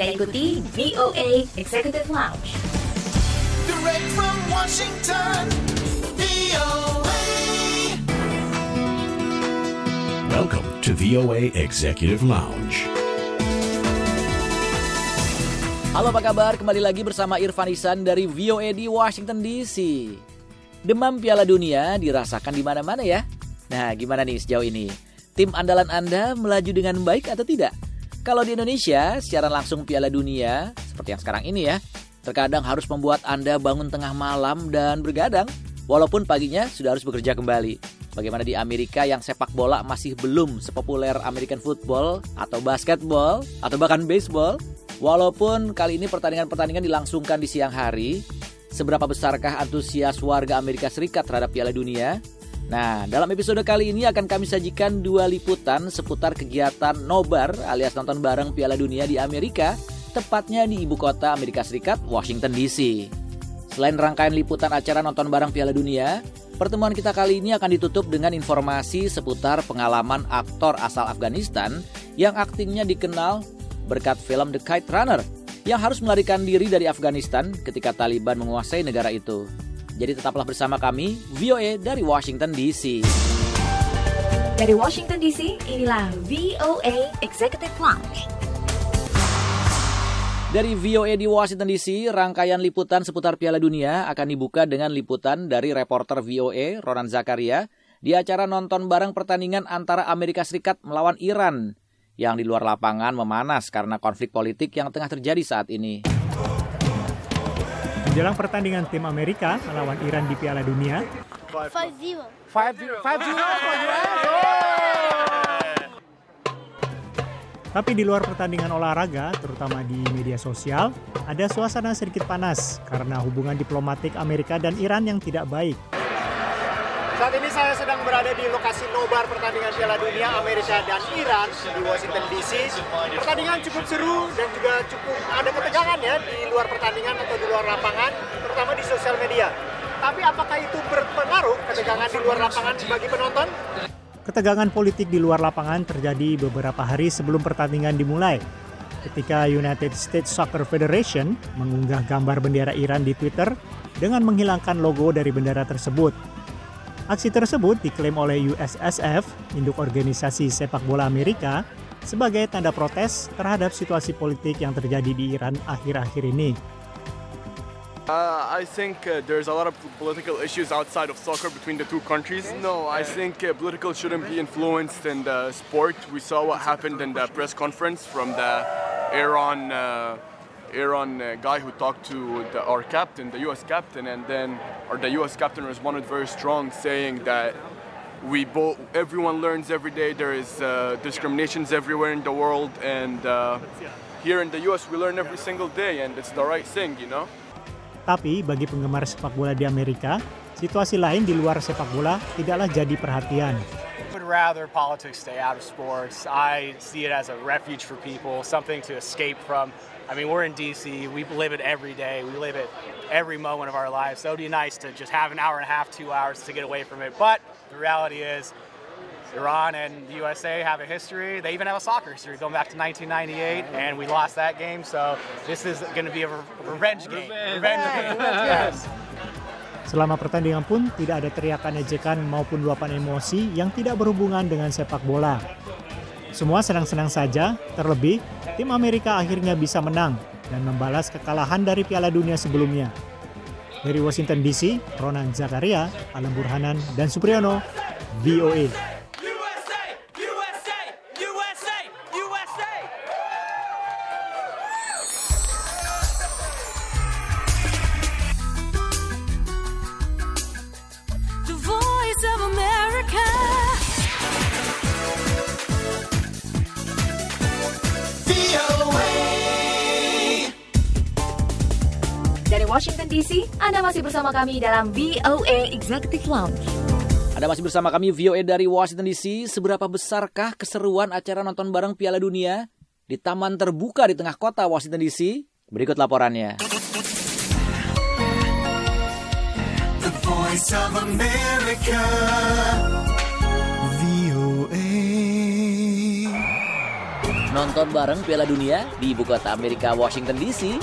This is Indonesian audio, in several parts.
Anda ikuti VOA Executive Lounge. Direct from Washington, VOA. Welcome to VOA Executive Lounge. Halo, apa kabar? Kembali lagi bersama Irfan Ihsan dari VOA di Washington DC. Demam Piala Dunia dirasakan di mana-mana ya. Nah, gimana nih sejauh ini? Tim andalan Anda melaju dengan baik atau tidak? Kalau di Indonesia, siaran langsung Piala Dunia, seperti yang sekarang ini ya, terkadang harus membuat Anda bangun tengah malam dan bergadang, walaupun paginya sudah harus bekerja kembali. Bagaimana di Amerika yang sepak bola masih belum sepopuler American football atau basketball atau bahkan baseball? Walaupun kali ini pertandingan-pertandingan dilangsungkan di siang hari, seberapa besarkah antusias warga Amerika Serikat terhadap Piala Dunia? Nah, dalam episode kali ini akan kami sajikan 2 liputan seputar kegiatan nobar alias nonton bareng Piala Dunia di Amerika, tepatnya di ibu kota Amerika Serikat, Washington DC. Selain rangkaian liputan acara nonton bareng Piala Dunia, pertemuan kita kali ini akan ditutup dengan informasi seputar pengalaman aktor asal Afghanistan yang aktingnya dikenal berkat film The Kite Runner yang harus melarikan diri dari Afghanistan ketika Taliban menguasai negara itu. Jadi tetaplah bersama kami, VOA dari Washington DC. Dari Washington DC, inilah VOA Executive Lounge. Dari VOA di Washington DC, rangkaian liputan seputar Piala Dunia akan dibuka dengan liputan dari reporter VOA, Ronan Zakaria, di acara nonton bareng pertandingan antara Amerika Serikat melawan Iran, yang di luar lapangan memanas karena konflik politik yang tengah terjadi saat ini. Menjelang pertandingan tim Amerika melawan Iran di Piala Dunia, 5-0. 5-0 Tapi di luar pertandingan olahraga, terutama di media sosial, ada suasana sedikit panas karena hubungan diplomatik Amerika dan Iran yang tidak baik. Saat ini saya sedang berada di lokasi nobar pertandingan Piala Dunia Amerika dan Iran di Washington DC. Pertandingan cukup seru dan juga cukup ada ketegangan ya di luar pertandingan atau di luar lapangan, terutama di sosial media. Tapi apakah itu berpengaruh ketegangan di luar lapangan bagi penonton? Ketegangan politik di luar lapangan terjadi beberapa hari sebelum pertandingan dimulai, ketika United States Soccer Federation mengunggah gambar bendera Iran di Twitter dengan menghilangkan logo dari bendera tersebut. Aksi tersebut diklaim oleh USSF, induk organisasi sepak bola Amerika, sebagai tanda protes terhadap situasi politik yang terjadi di Iran akhir-akhir ini. I think there's a lot of political issues outside of soccer between the two countries. No, I think political shouldn't be influenced in the sport. We saw what happened in the press conference from the Iran guy who talked to our captain, the U.S. captain, and then the U.S. captain responded very strong, saying that everyone learns every day. There is discriminations everywhere in the world, and here in the U.S. we learn every single day, and it's the right thing, you know. Tapi bagi penggemar sepak bola di Amerika, situasi lain di luar sepak bola tidaklah jadi perhatian. I would rather politics stay out of sports. I see it as a refuge for people, something to escape from. I mean, we're in DC, we live it every day, we live it every moment of our lives. So it would be nice to just have an hour and a half, 2 hours to get away from it. But the reality is, Iran and the USA have a history. They even have a soccer history going back to 1998, and we lost that game. So this is going to be a revenge game. Yes. Selama pertandingan pun tidak ada teriakan ejekan maupun luapan emosi yang tidak berhubungan dengan sepak bola. Semua senang-senang saja, terlebih tim Amerika akhirnya bisa menang dan membalas kekalahan dari Piala Dunia sebelumnya. Dari Washington DC, Ronan Zakaria, Alam Burhanan, dan Supriyono, VOA. Washington DC, Anda masih bersama kami dalam VOA Executive Lounge. Anda masih bersama kami VOA dari Washington DC. Seberapa besarkah keseruan acara nonton bareng Piala Dunia di taman terbuka di tengah kota Washington DC? Berikut laporannya. The Voice of America, VOA. Nonton bareng Piala Dunia di ibu kota Amerika, Washington DC.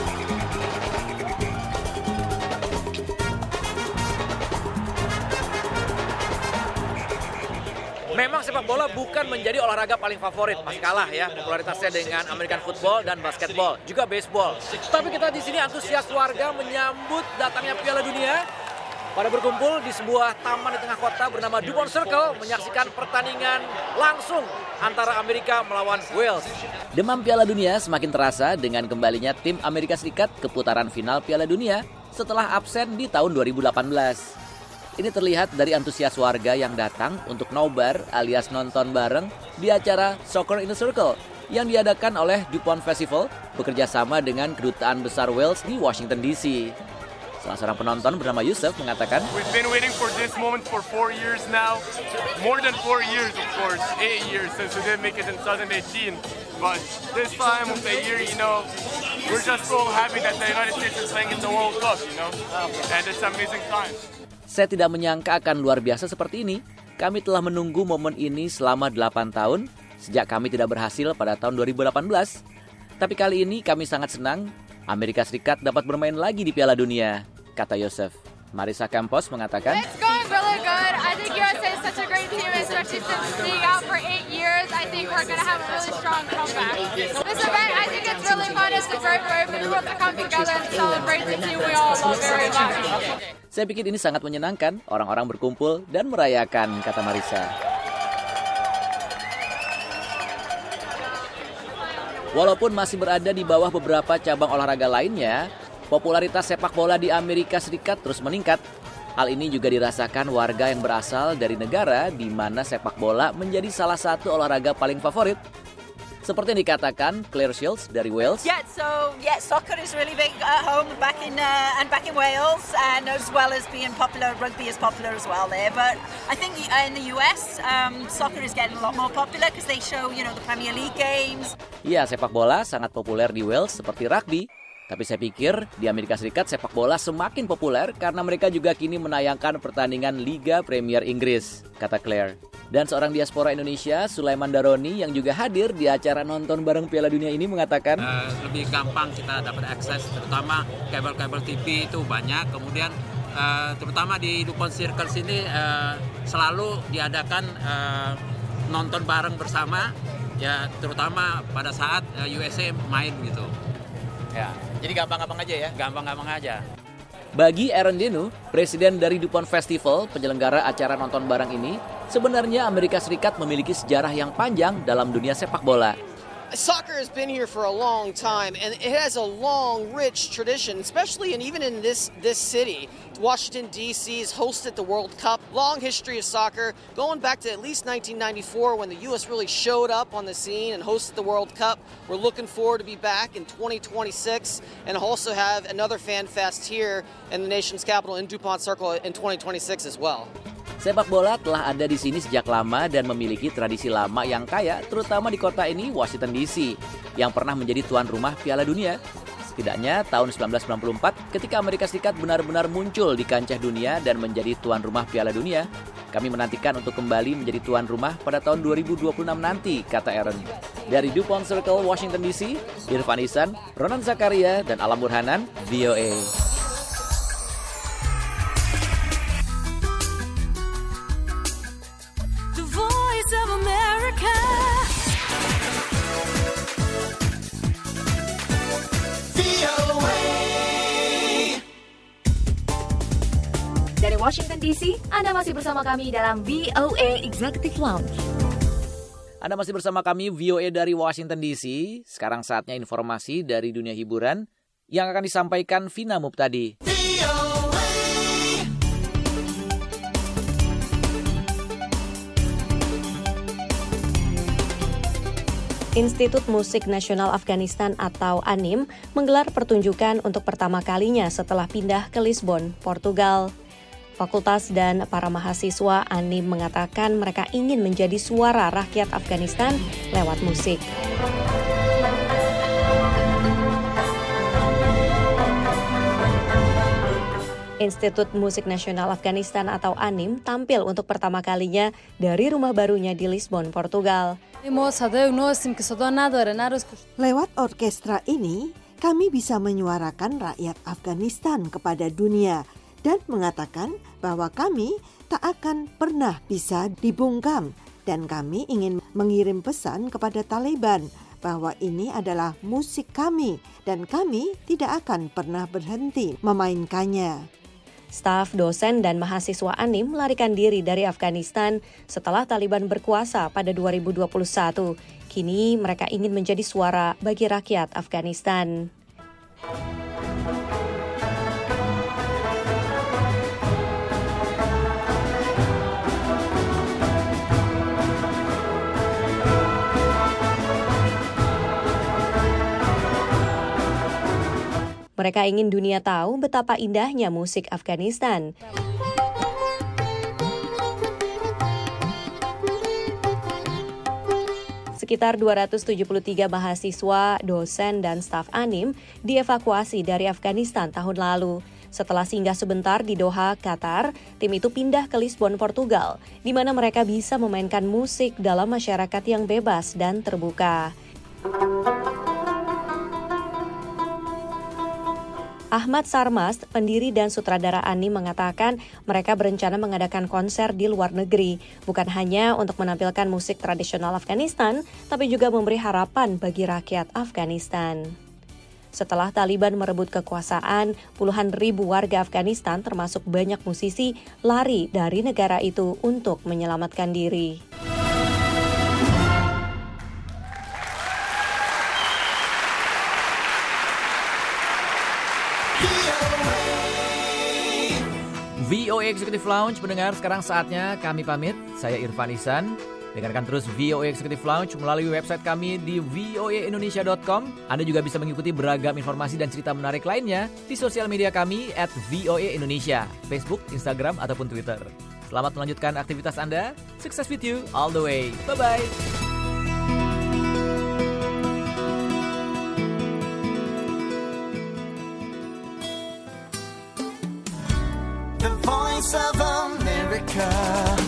Memang sepak bola bukan menjadi olahraga paling favorit, masih kalah ya popularitasnya dengan American football dan basketball, juga baseball. Tapi kita di sini antusias warga menyambut datangnya Piala Dunia pada berkumpul di sebuah taman di tengah kota bernama DuPont Circle menyaksikan pertandingan langsung antara Amerika melawan Wales. Demam Piala Dunia semakin terasa dengan kembalinya tim Amerika Serikat ke putaran final Piala Dunia setelah absen di tahun 2018. Ini terlihat dari antusias warga yang datang untuk nobar alias nonton bareng di acara Soccer in the Circle yang diadakan oleh DuPont Festival bekerja sama dengan Kedutaan Besar Wales di Washington DC. Salah seorang penonton bernama Yusuf mengatakan, We've been waiting for this moment for 4 years now. More than 4 years, of course. 8 years since we didn't make it in 2018. But this time of the year, we're just so happy that the United States is playing in the World Cup, And it's an amazing time. Saya tidak menyangka akan luar biasa seperti ini. Kami telah menunggu momen ini selama 8 tahun, sejak kami tidak berhasil pada tahun 2018. Tapi kali ini kami sangat senang Amerika Serikat dapat bermain lagi di Piala Dunia, kata Yosef. Marisa Campos mengatakan, It's going really good. I think USA is such a great team, especially since being out for 8 years. I think we're going to have a really strong comeback. This event, I think it's really fun. It's a great way for people to come together and celebrate the team we all love very much. Saya pikir ini sangat menyenangkan, orang-orang berkumpul dan merayakan, kata Marisa. Walaupun masih berada di bawah beberapa cabang olahraga lainnya, popularitas sepak bola di Amerika Serikat terus meningkat. Hal ini juga dirasakan warga yang berasal dari negara di mana sepak bola menjadi salah satu olahraga paling favorit. Seperti yang dikatakan Claire Shields dari Wales. Soccer is really big at home back in Wales, and as well as being popular, rugby is popular as well there. But I think in the US, soccer is getting a lot more popular because they show, the Premier League games. Ya, sepak bola sangat populer di Wales seperti rugby. Tapi saya pikir di Amerika Serikat sepak bola semakin populer karena mereka juga kini menayangkan pertandingan Liga Premier Inggris, kata Claire. Dan seorang diaspora Indonesia, Sulaiman Daroni, yang juga hadir di acara nonton bareng Piala Dunia ini mengatakan, lebih gampang kita dapat akses, terutama kabel-kabel TV itu banyak. Kemudian terutama di DuPont Circle sini selalu diadakan nonton bareng bersama, ya terutama pada saat USA main gitu. Ya, jadi gampang-gampang aja ya? Gampang-gampang aja. Bagi Aaron Denu, presiden dari DuPont Festival, penyelenggara acara nonton bareng ini, sebenarnya Amerika Serikat memiliki sejarah yang panjang dalam dunia sepak bola. Soccer has been here for a long time, and it has a long, rich tradition, especially and even in this city. Washington, D.C. has hosted the World Cup. Long history of soccer, going back to at least 1994 when the U.S. really showed up on the scene and hosted the World Cup. We're looking forward to be back in 2026 and also have another fan fest here in the nation's capital in DuPont Circle in 2026 as well. Sepak bola telah ada di sini sejak lama dan memiliki tradisi lama yang kaya, terutama di kota ini, Washington DC, yang pernah menjadi tuan rumah Piala Dunia. Setidaknya tahun 1994, ketika Amerika Serikat benar-benar muncul di kancah dunia dan menjadi tuan rumah Piala Dunia, kami menantikan untuk kembali menjadi tuan rumah pada tahun 2026 nanti, kata Aaron. Dari DuPont Circle, Washington DC, Irfan Ihsan, Ronan Zakaria, dan Alam Burhanan, VOA. Dari Washington DC, Anda masih bersama kami dalam VOA Executive Lounge. Anda masih bersama kami VOA dari Washington DC. Sekarang saatnya informasi dari dunia hiburan yang akan disampaikan Vina Muptadi. Institut Musik Nasional Afghanistan atau ANIM menggelar pertunjukan untuk pertama kalinya setelah pindah ke Lisbon, Portugal. Fakultas dan para mahasiswa ANIM mengatakan mereka ingin menjadi suara rakyat Afghanistan lewat musik. Institut Musik Nasional Afghanistan atau ANIM tampil untuk pertama kalinya dari rumah barunya di Lisbon, Portugal. Lewat orkestra ini, kami bisa menyuarakan rakyat Afghanistan kepada dunia dan mengatakan bahwa kami tak akan pernah bisa dibungkam dan kami ingin mengirim pesan kepada Taliban bahwa ini adalah musik kami dan kami tidak akan pernah berhenti memainkannya. Staf, dosen, dan mahasiswa ANIM melarikan diri dari Afghanistan setelah Taliban berkuasa pada 2021. Kini mereka ingin menjadi suara bagi rakyat Afghanistan. Mereka ingin dunia tahu betapa indahnya musik Afghanistan. Sekitar 273 mahasiswa, dosen, dan staf ANIM dievakuasi dari Afghanistan tahun lalu. Setelah singgah sebentar di Doha, Qatar, tim itu pindah ke Lisbon, Portugal, di mana mereka bisa memainkan musik dalam masyarakat yang bebas dan terbuka. Ahmad Sarmas, pendiri dan sutradara ANIM, mengatakan mereka berencana mengadakan konser di luar negeri, bukan hanya untuk menampilkan musik tradisional Afghanistan, tapi juga memberi harapan bagi rakyat Afghanistan. Setelah Taliban merebut kekuasaan, puluhan ribu warga Afghanistan termasuk banyak musisi lari dari negara itu untuk menyelamatkan diri. VOA Executive Lounge, pendengar, sekarang saatnya kami pamit. Saya Irfan Ihsan. Dengarkan terus VOA Executive Lounge melalui website kami di voaindonesia.com. Anda juga bisa mengikuti beragam informasi dan cerita menarik lainnya di sosial media kami @voaindonesia, Facebook, Instagram, ataupun Twitter. Selamat melanjutkan aktivitas Anda. Success with you all the way. Bye-bye. The Voice of America.